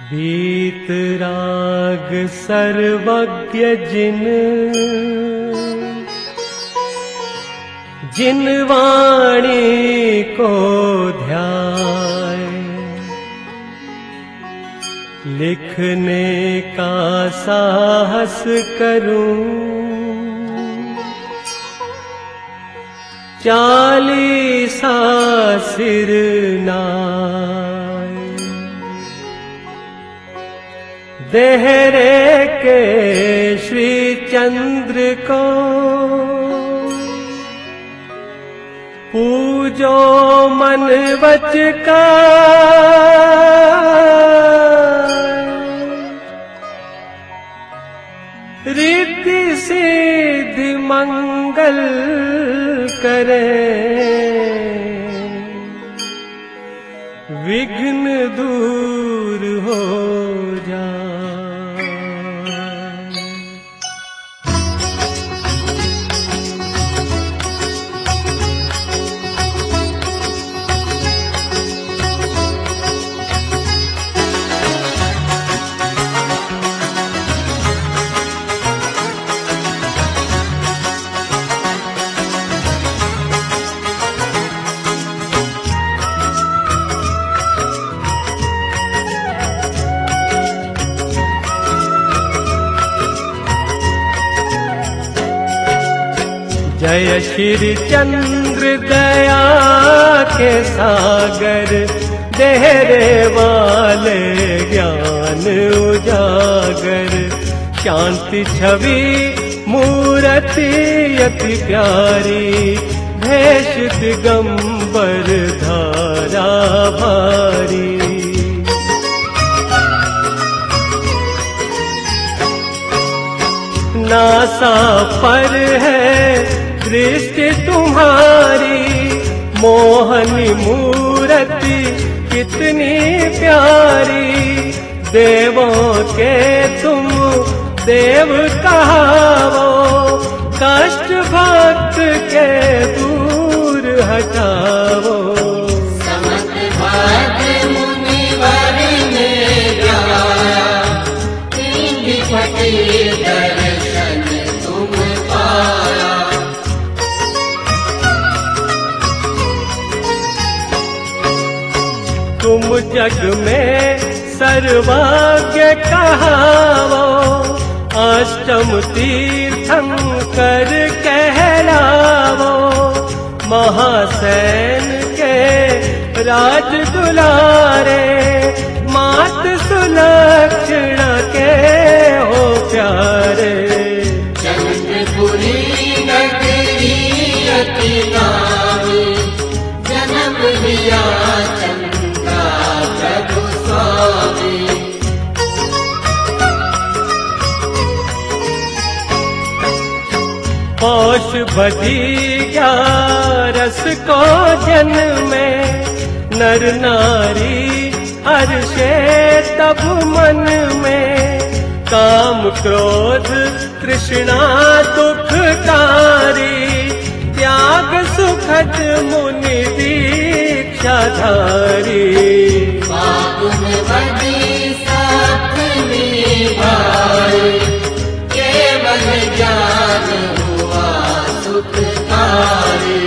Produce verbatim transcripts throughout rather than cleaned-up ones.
वीतराग सर्वज्ञ जिन जिन वाणी को ध्याय, लिखने का साहस करूं चालीसा सिरनाय। देहरे के श्री चंद्र को पूजो मन वच का, रिद्धि सिद्धि मंगल करे, विघ्न दूर हो जाए। जय श्री चंद्र दया के सागर, देहरे वाले ज्ञान उजागर। शांति छवि मूर्ति अति प्यारी, भेष दिगंबर धारा भारी। नासा पर है दृष्टि तुम्हारी, मोहनी मूर्ति कितनी प्यारी। देवों के तुम देव कहावो, कष्ट भक्त के दूर हटावो। समस्त भाग मुनिवर ने गाया, तीन फटे दर्शन तुम पाया। तुम जग में सर्वज्ञ कहावो, अष्टम तीर्थंकर कहलावो। महासैन के राज दुलारे, मात सुलक्षणा के हो प्यारे। चंद्रपुरी नगरी अति नामी, जन्म लिया चंद्रा प्रभु स्वामी। पौष बधी ग्यारस को जन्मे, नर नारी हर्षे तब मन में। काम क्रोध तृष्णा दुखकारी, त्याग सुखद मुनि दीक्षाधारी। फागुन बदी साथ निभाए, केवल ज्ञान हुआ सुखकारी।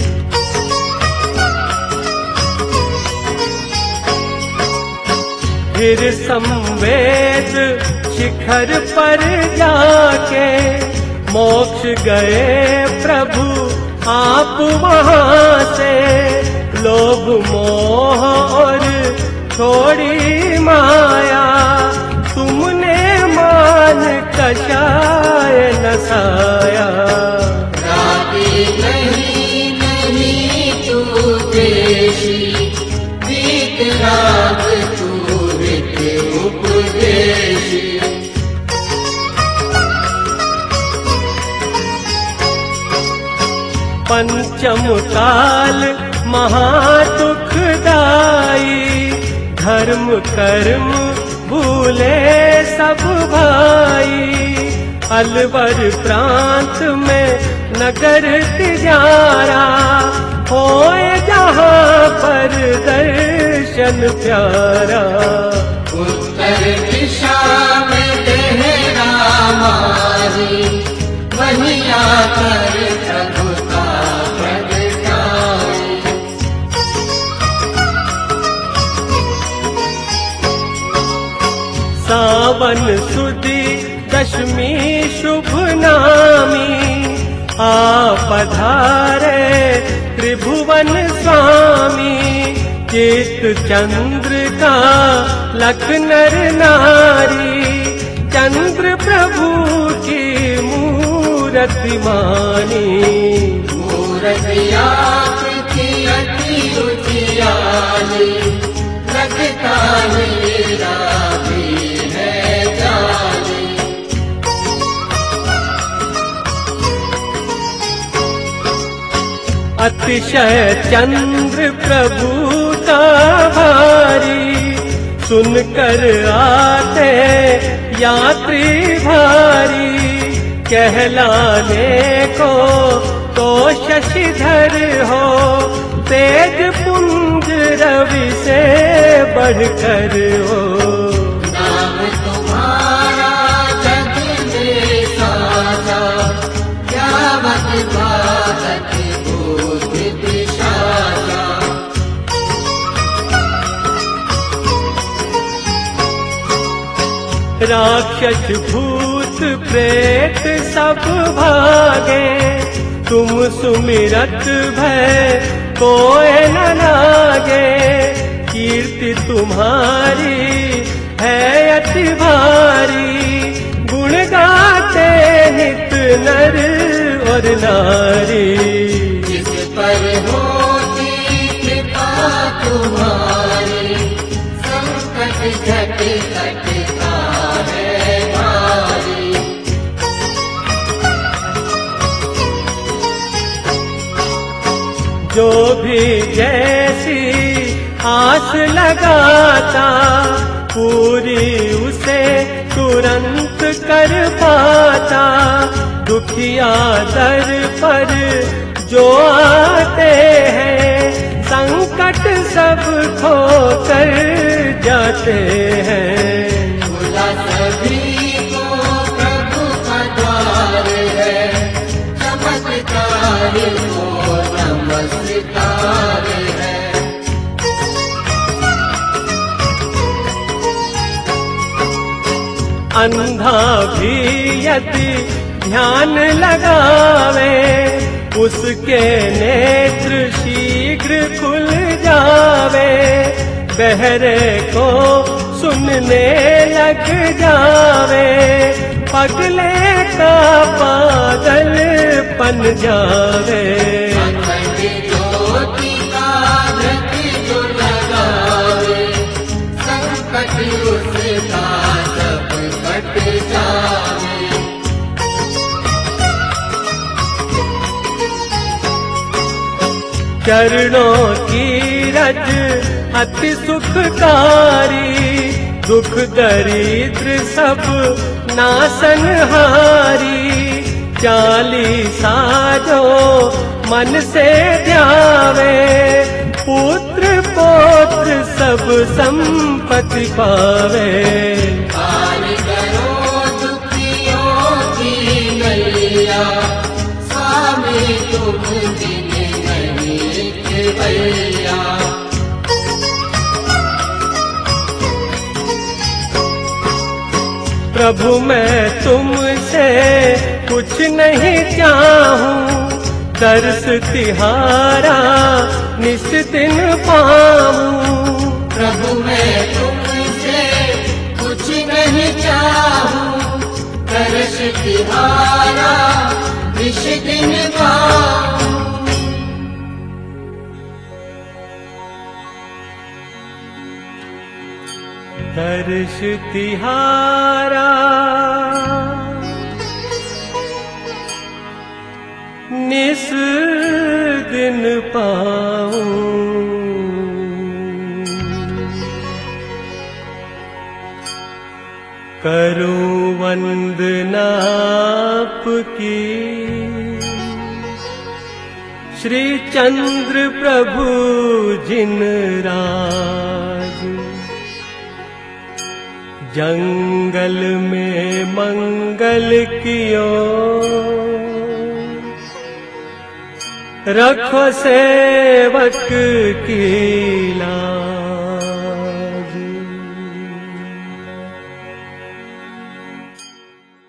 फिर संवेद शिखर पर जाके, मोक्ष गए प्रभु आप वहाँ से। लोभ मोह और छोड़ी माया, तुमने मान कषाय नसाया। राधे नहीं नहीं तू देशी, वीतराग तू रित उपदेशी। पंचम काल महादुखदाई, धर्म कर्म भूले सब भाई। अलवर प्रांत में नगर तिजारा, होए जहाँ पर दर्शन प्यारा। हर दिशा में लहरा मारी, वहीं आकर प्रभुता प्रगटाई। सावन सुदी दशमी शुभ नामी, आ पधारे त्रिभुवन स्वामी। चित चंद्र का लख नर नारी, चंद्र प्रभु की मूरति मानी। मूरति आपकी अति उजियारी, लगता मेरा भी है जानी। अतिशय चंद्र प्रभु का भारी, सुनकर आते यात्री भारी। कहलाने को तो शशिधर हो, तेज पुंज रवि से बढ़कर हो। नाम तुम्हारा जग में साजा, यावत भारत भूत दिशाजा। राक्षस भूत प्रेत सब भागे, तुम सुमिरत भय कोय न लागे। कीर्ति तुम्हारी है अति भारी, गुण गाते नित नर और नारी। जिस पर होती कृपा तुम्हारी, संकट घट कटता है भारी। जो भी जैसी आस लगाता, पूरी उसे तुरंत कर पाता। दुखिया दर पर जो आते हैं, संकट सब खो कर जाते हैं। खुला सभी को प्रभु का द्वार है, चमत्कार को नमस्कार है। अंधा भी यदि ध्यान लगावे, उसके नेत्र शीघ्र खुल जावे। बहरे को सुनने लग जावे, पगले का पागल बन जावे। अखंड ज्योति का व्रत जो लगावे, संकट उसका सब कट जावे। चरणों की रज अति सुखकारी, दुख दरिद्र सब नासनहारी। चालीसा जो मन से ध्यावे, पुत्र पौत्र सब संपत्ति पावे। पार करो दुखियों की नैया, स्वामी तुम बिन नहीं खेवैया। प्रभु मैं तुमसे कुछ नहीं चाहूं, दर्श तिहारा निस दिन पाऊं। प्रभु मैं तुमसे कुछ नहीं चाहूं, दर्श तिहारा निस दिन पाऊं। दर्श तिहारा निस दिन पाऊं। करूं वंदना आपकी, श्री चंद्र प्रभु जिन राज। जंगल में मंगल कियो रखो सेवक की ला।